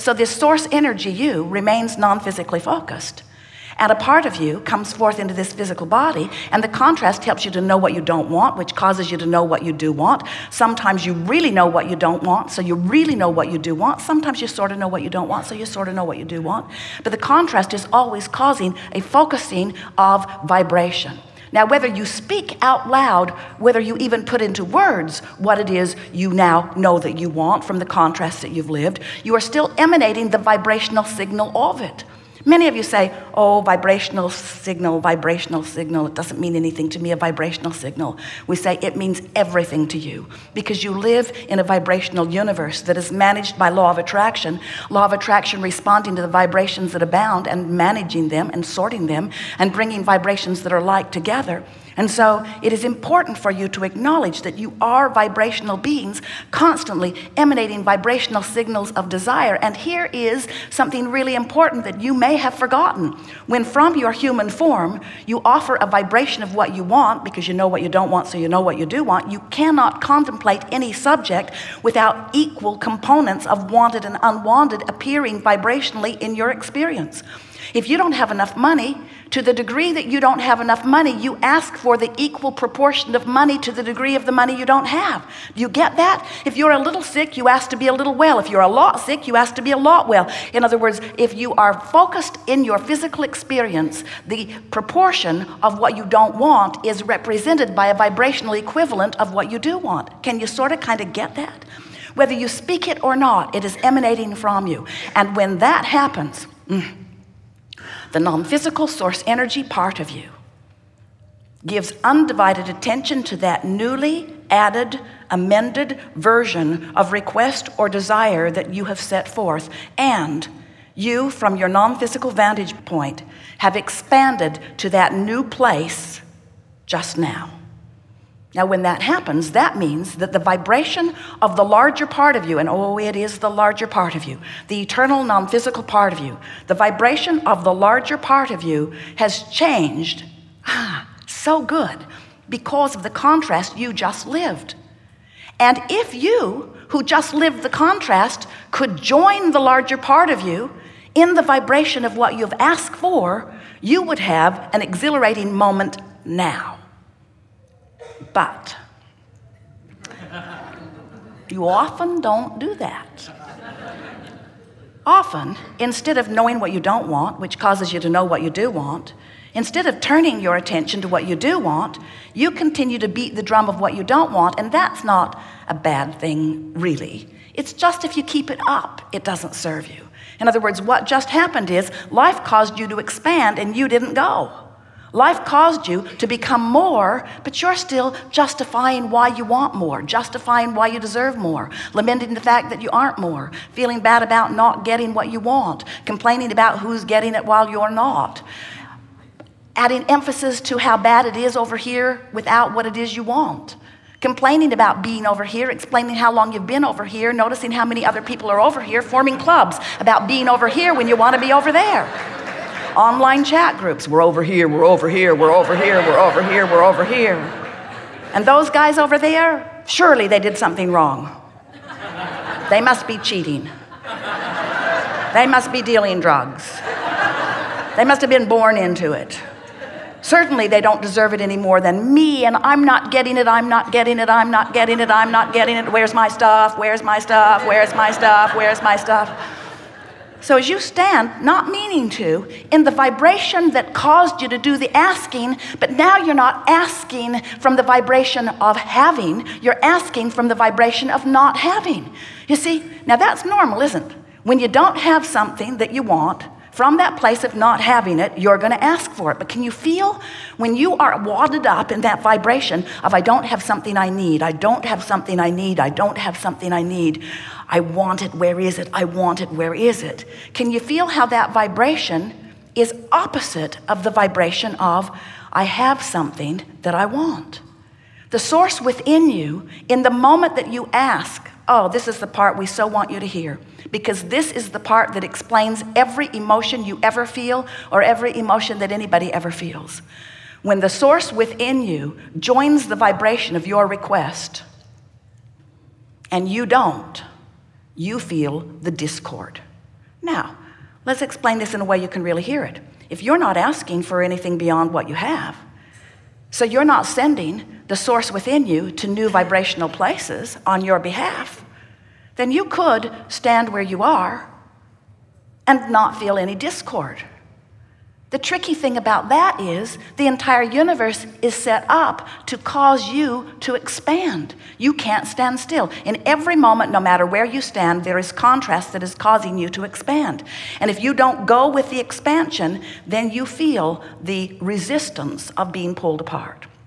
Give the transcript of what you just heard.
So this source energy, you, remains non-physically focused. And a part of you comes forth into this physical body, and the contrast helps you to know what you don't want, which causes you to know what you do want. Sometimes you really know what you don't want, so you really know what you do want. Sometimes you sort of know what you don't want, so you sort of know what you do want. But the contrast is always causing a focusing of vibration. Now, whether you speak out loud, whether you even put into words what it is you now know that you want from the contrast that you've lived, you are still emanating the vibrational signal of it. Many of you say, oh, vibrational signal. It doesn't mean anything to me, a vibrational signal. We say it means everything to you because you live in a vibrational universe that is managed by law of attraction responding to the vibrations that abound and managing them and sorting them and bringing vibrations that are like together. And so it is important for you to acknowledge that you are vibrational beings constantly emanating vibrational signals of desire. And here is something really important that you may have forgotten. When from your human form, you offer a vibration of what you want because you know what you don't want, so you know what you do want, you cannot contemplate any subject without equal components of wanted and unwanted appearing vibrationally in your experience. If you don't have enough money, to the degree that you don't have enough money, you ask for the equal proportion of money to the degree of the money you don't have. Do you get that? If you're a little sick, you ask to be a little well. If you're a lot sick, you ask to be a lot well. In other words, if you are focused in your physical experience, the proportion of what you don't want is represented by a vibrational equivalent of what you do want. Can you sort of kind of get that? Whether you speak it or not, it is emanating from you. And when that happens, the non-physical source energy part of you gives undivided attention to that newly added, amended version of request or desire that you have set forth. And you, from your non-physical vantage point, have expanded to that new place just now. Now, when that happens, that means that the vibration of the larger part of you, and oh, it is the larger part of you, the eternal non-physical part of you, the vibration of the larger part of you has changed, so good, because of the contrast you just lived. And if you, who just lived the contrast, could join the larger part of you in the vibration of what you've asked for, you would have an exhilarating moment now. But you often don't do that. Often, instead of knowing what you don't want, which causes you to know what you do want, instead of turning your attention to what you do want, you continue to beat the drum of what you don't want, and that's not a bad thing, really. It's just if you keep it up, it doesn't serve you. In other words, what just happened is life caused you to expand and you didn't go. Life caused you to become more, but you're still justifying why you want more, justifying why you deserve more, lamenting the fact that you aren't more, feeling bad about not getting what you want, complaining about who's getting it while you're not, adding emphasis to how bad it is over here without what it is you want, complaining about being over here, explaining how long you've been over here, noticing how many other people are over here, forming clubs about being over here when you want to be over there. Online chat groups, we're over here, we're over here, we're over here, we're over here, we're over here. And those guys over there, surely they did something wrong. They must be cheating. They must be dealing drugs. They must have been born into it. Certainly they don't deserve it any more than me, and I'm not getting it, I'm not getting it, I'm not getting it, I'm not getting it. Where's my stuff? Where's my stuff? Where's my stuff? Where's my stuff? So as you stand, not meaning to, in the vibration that caused you to do the asking, but now you're not asking from the vibration of having, you're asking from the vibration of not having. You see, now that's normal, isn't it? When you don't have something that you want, from that place of not having it, you're going to ask for it. But can you feel when you are wadded up in that vibration of I don't have something I need, I don't have something I need, I don't have something I need, I want it, where is it? I want it, where is it? Can you feel how that vibration is opposite of the vibration of I have something that I want? The source within you, in the moment that you ask, oh, this is the part we so want you to hear, because this is the part that explains every emotion you ever feel or every emotion that anybody ever feels. When the source within you joins the vibration of your request and you don't, you feel the discord. Now, let's explain this in a way you can really hear it. If you're not asking for anything beyond what you have, so you're not sending the source within you to new vibrational places on your behalf, then you could stand where you are and not feel any discord. The tricky thing about that is the entire universe is set up to cause you to expand. You can't stand still. In every moment, no matter where you stand, there is contrast that is causing you to expand. And if you don't go with the expansion, then you feel the resistance of being pulled apart.